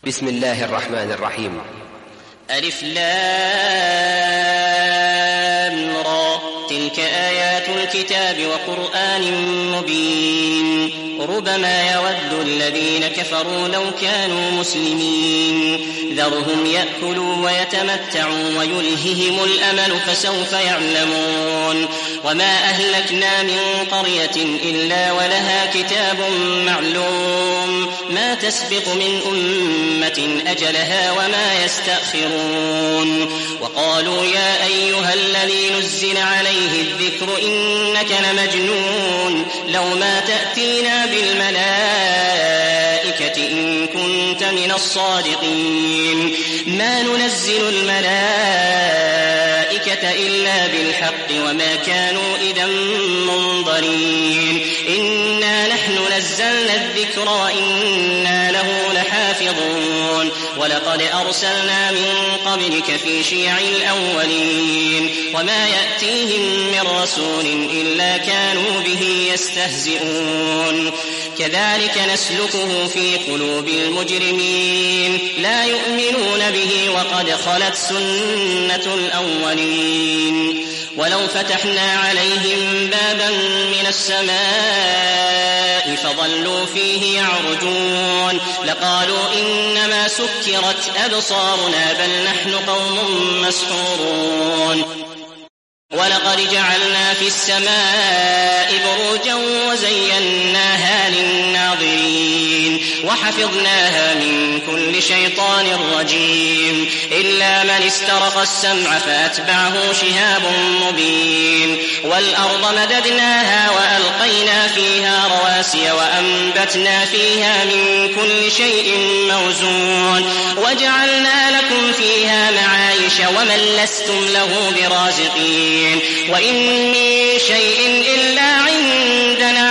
بسم الله الرحمن الرحيم. ألف لام را، تلك آيات الكتاب وقرآن مبين. ربما يود الذين كفروا لو كانوا مسلمين. ذرهم يأكلوا ويتمتعوا ويلههم الأمل فسوف يعلمون. وما أهلكنا من قرية إلا ولها كتاب معلوم، ما تسبق من أمة أجلها وما يستأخرون. وقالوا يا أيها الذي نزل عليه الذكر إنك لمجنون، لو ما تأتينا بالملائكة إن كنت من الصادقين. ما ننزل الملائكة إلا بالحق وما كانوا إذا منظرين. إنا نحن نزلنا الذكر وإنا له لحافظون. ولقد أرسلنا من قبلك في شيع الأولين، وما يأتيهم من رسول إلا كانوا به يستهزئون. كذلك نسلكه في قلوب المجرمين، لا يؤمنون به وقد خلت سنة الأولين. ولو فتحنا عليهم بابا من السماء فظلوا فيه يعرجون لقالوا إنما سكرت أبصارنا بل نحن قوم مسحورون. ولقد جعلنا في السماء بروجا وزيناها للناظرين وحفظناها من كل شيطان رجيم إلا من استرق السمع فأتبعه شهاب مبين. والأرض مددناها وألقينا فيها رواسي وأنبتنا فيها من كل شيء موزون وجعلنا لكم فيها معايش ومن لستم له برازقين. وإن من شيء إلا عندنا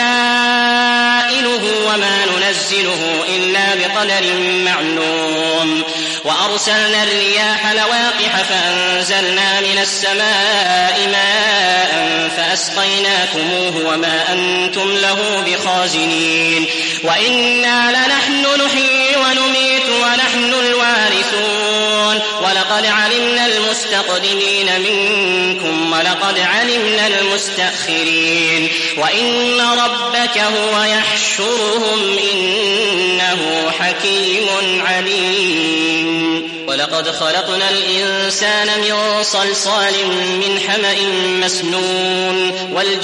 خزائنه وما ننزله إلا بقدر معلوم. وأرسلنا الرياح لواقح فأنزلنا من السماء ماء فأسقيناكموه وما أنتم له بخازنين. وإنا لنحن نحيي ونميت ونحن الوارثون. ولقد علمنا المستقدمين منكم ولقد علمنا المستأخرين. وإن ربك هو يحشرهم إنه حكيم عليم. ولقد خلقنا الإنسان من صلصال من حمأ مسنون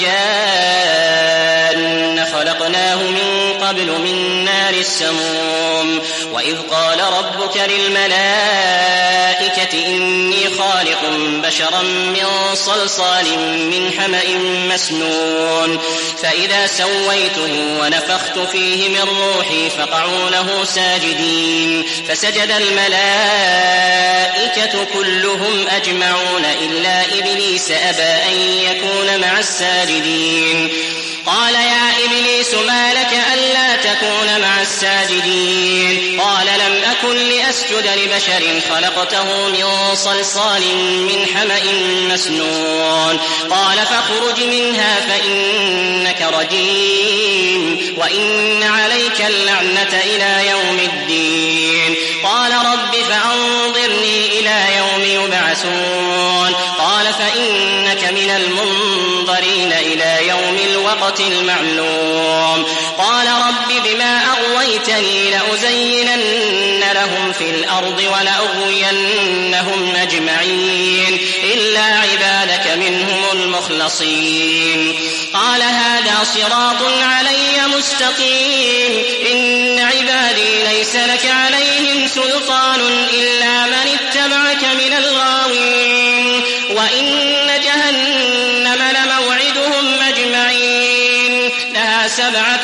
والجان خلقناه من قبل من نار السموم. وإذ قال ربك للملائكة إني خالق بشرا من صلصال من حمأ مسنون فإذا سويته ونفخت فيه من روحي فقعوا له ساجدين. فسجد الملائكة كلهم أجمعون إلا إبليس أبى أن يكون مع الساجدين. قال يا إبليس ما لك ألا تكون مع الساجدين؟ قال لم أكن لأسجد لبشر خلقته من صلصال من حمأ مسنون. قال فاخرج منها فإنك رجيم وإن عليك اللعنة إلى يوم الدين. قال رب فأنظرني إلى يوم يبعثون. قال فإنك من المنظرين إلى يوم الوقت المعلوم. قال رب بما أغويتني لأزينن لهم في الأرض ولأغوينهم أجمعين إلا عبادك منهم المخلصين. قال هذا صراط علي مستقيم إن عبادي ليس لك عليهم سلطان إلا من اتبعك من الغاوين. وإن جهنم لموعدهم أجمعين لها 7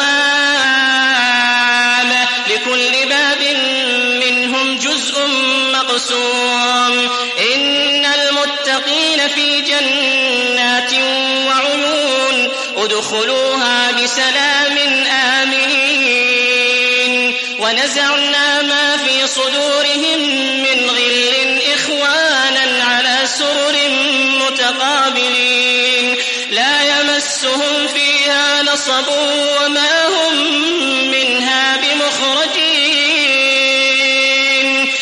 أبواب لكل باب منهم جزء مقسوم. إن المتقين في جنات وعيون ادخلوها بسلام آمنين. ونزعنا ما في صدورهم من غل إخوانا على سرر متقابلين لا يمسهم فيها نصب وما هم منها بمخرجين.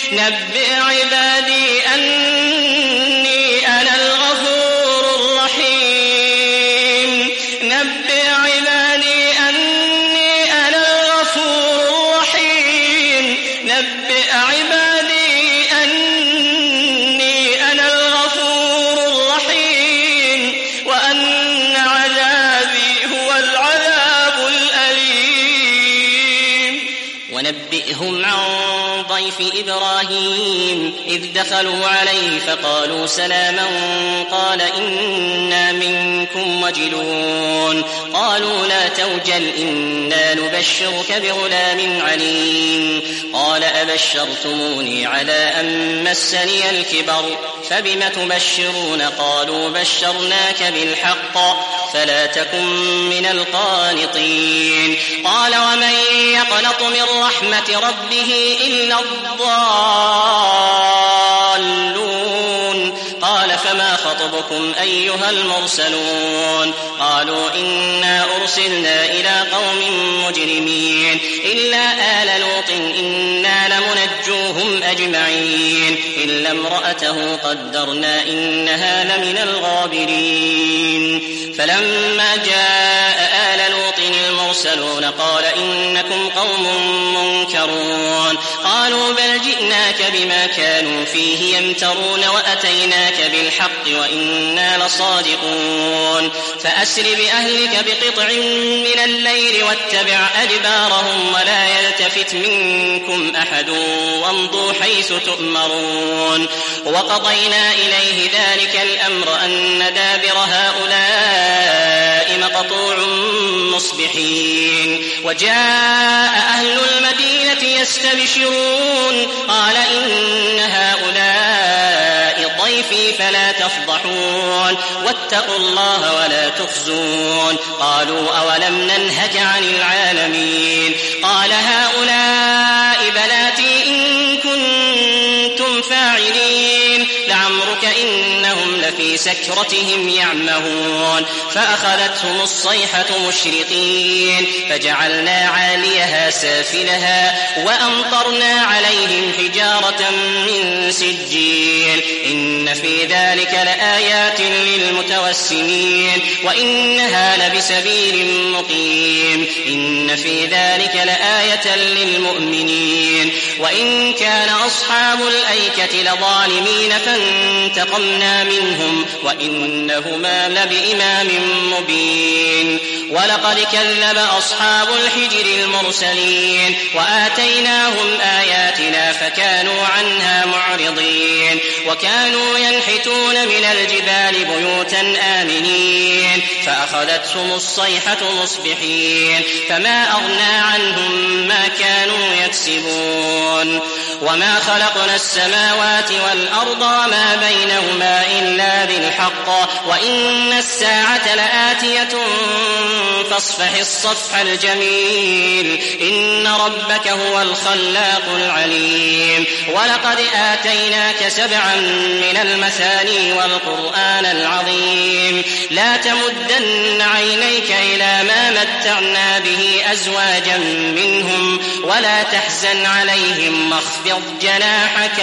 نبئ عبادي أني أنا الغفور الرحيم نبئ عبادي أني أنا الغفور الرحيم نبئ عبادي أني أنا الغفور الرحيم وأن عذابي هو العذاب الأليم ونبئهم عن ضيف إبراهيم إذ دخلوا عليه فقالوا سلاما قال إنا منكم وجلون قالوا لا توجل إنا نبشرك بغلام عليم قال أبشرتموني على أن مسني الكبر فبم تبشرون قالوا بشرناك بالحق فلا تكن من القانطين قال ومن يقنط من رحمة ربه إلا الضالون قال فما خطبكم أيها المرسلون قالوا إنا أرسلنا إلى قوم مجرمين إلا آل لوط إنا لمنجوهم أجمعين إلا امرأته قدرنا إنها لمن الغابرين فلما جاء آل لوط المرسلون قال إنكم قوم منكرون قالوا بل جئناك بما كانوا فيه يمترون وأتيناك بالحق وإنا لصادقون فأسر بأهلك بقطع من الليل واتبع أدبارهم ولا يلتفت منكم أحد وامضوا حيث تؤمرون وقضينا إليه ذلك الأمر أن دابر هؤلاء مقطوع مصبحين وجاء أهل المدينة يستبشرون قال إن هؤلاء ضيفي فلا تفضحون واتقوا الله ولا تخزون قالوا أولم ننهك عن العالمين قال هؤلاء بناتي إن كنتم فاعلين لعمرك إنهم لفي سكرتهم يعمهون فأخذتهم الصيحة مشرقين فجعلنا عاليها سافلها وأمطرنا عليهم حجارة من سجيل إن في ذلك لآيات للمتوسمين وإنها لبسبيل مقيم إن في ذلك لآية للمؤمنين وإن كان أصحاب الأيكة لظالمين فانتقمنا منهم وإنهما لبإمام مبين ولقد كذب أصحاب الحجر المرسلين وآتيناهم آياتنا فكانوا عنها معرضين وكانوا ينحتون من الجبال بيوتا آمنين فأخذتهم الصيحة مصبحين فما أغنى عنهم ما كانوا يكسبون وما خلقنا السماوات والأرض وما بينهما إلا بالحق وإن الساعة لآتية فاصفح الصفح الجميل إن ربك هو الخلاق العليم ولقد آتيناك 7 من المثاني والقرآن العظيم لا تمدن عينيك إلى ما متعنا به أزواجا منهم ولا تحزن عليهم واخفض جناحك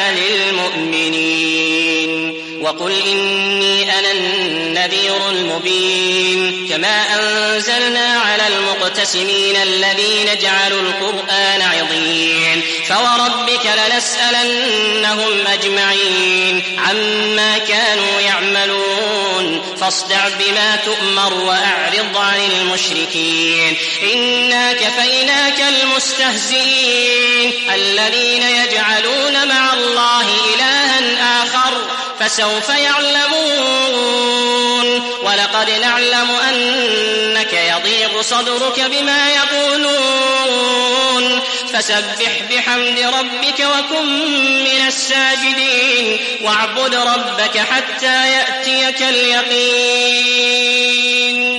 للمؤمنين وقل إني أنا النذير المبين كما أنزلنا على المقتسمين الذين جعلوا القرآن عضين فوربك لنسألنهم أجمعين عما كانوا يعملون فاصدع بما تؤمر وأعرض عن المشركين إنا كفيناك المستهزئين الذين يجعلون مع الله إلها آخر فسوف يعلمون ولقد نعلم أنك يضيق صدرك بما يقولون فسبح بحمد ربك وكن من الساجدين واعبد ربك حتى يأتيك اليقين